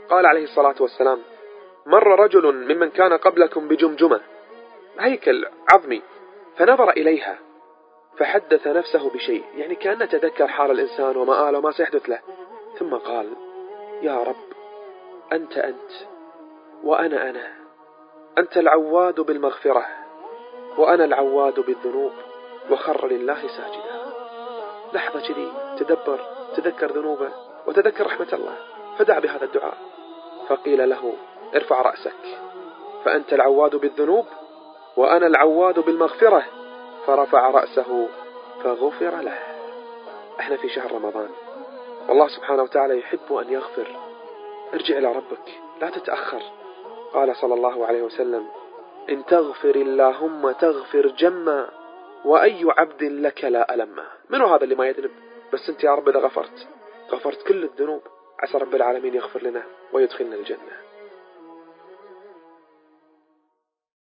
قال عليه الصلاة والسلام: مر رجل ممن كان قبلكم بجمجمة، هيكل عظمي، فنظر إليها فحدث نفسه بشيء، يعني كأنه تذكر حال الإنسان ومآله وما سيحدث له، ثم قال: يا رب، أنت وأنا أنا، أنت العواد بالمغفرة وأنا العواد بالذنوب، وخر لله ساجدا. لحظة كذي تذكر ذنوبه وتذكر رحمة الله، فدعا بهذا الدعاء، فقيل له: ارفع رأسك، فأنت العواد بالذنوب وأنا العواد بالمغفرة، فرفع رأسه فغفر له. احنا في شهر رمضان، والله سبحانه وتعالى يحب أن يغفر. ارجع إلى ربك، لا تتأخر. قال صلى الله عليه وسلم: إن تغفر اللهم تغفر جما، وأي عبد لك لا ألمه. منو هذا اللي ما يذنب؟ بس أنت يا رب إذا غفرت كل الذنوب، عسى رب العالمين يغفر لنا ويدخلنا الجنة.